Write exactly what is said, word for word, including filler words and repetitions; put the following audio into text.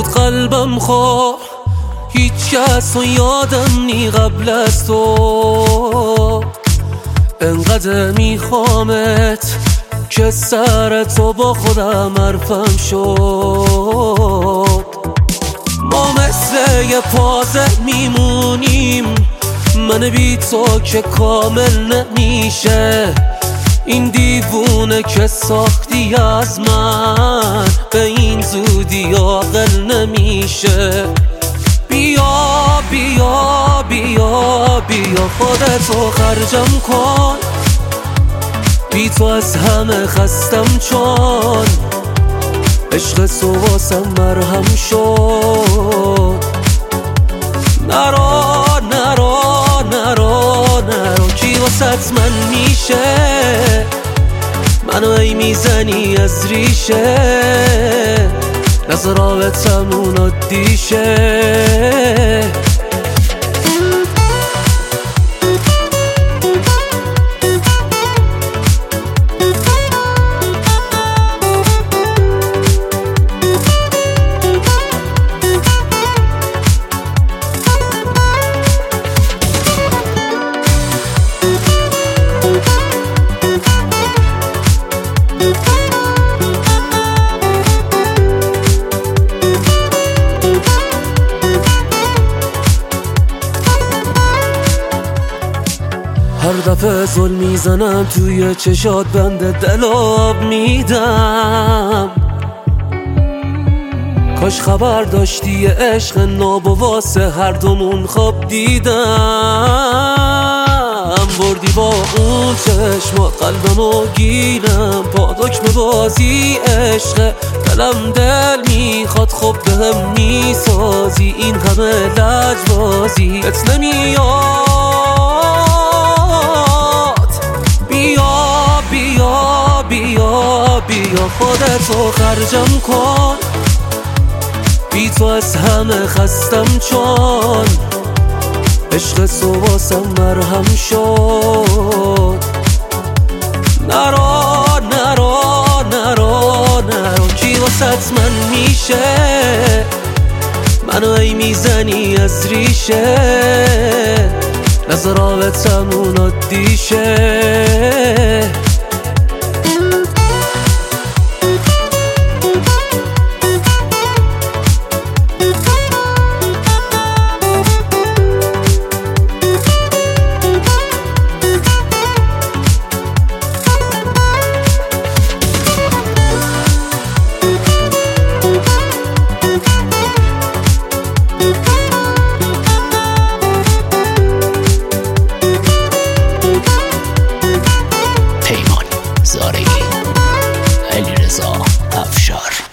بود قلبم خور، هیچ کس رو یادم نی قبل از تو. انقدر میخوامت که سر تو با خودم حرفم شد. ما مثل یه پازل میمونیم، من بی تو که کامل نمیشه. این دیوونه که ساختی از من به این زودی عاقل نمیشه. بیا بیا بیا بیا خودتو خرجم کن، بی تو از همه خستم چون عشق تو واسم مرهم شد. نرو نرو نرو نرو کی واسط من میشه، منو ای میزنی از ریشه، نظر رابطمون عادیشه. هر دفعه زل میزنم توی چشات بند دل آب میدم. کاش خبر داشتی عشق ناب و واسه هر دومون خواب دیدم. بردی با اون چشمات قلبمو گیرم، پا دکمه بازی عشق دلم دل میخواد، خب بهم میسازی این همه لجبازی ات نمیاد. بیا بیا بیا بیا خودتو خرجم کن، بی تو از همه خستم چون عشق تو واسم مرهم شد. نرو نرو نرو نرو کی واسط من میشه، منو ای میزنی از ریشه، نظر رابطمون عادیشه. پیمان زارعی، علیرضا افشار.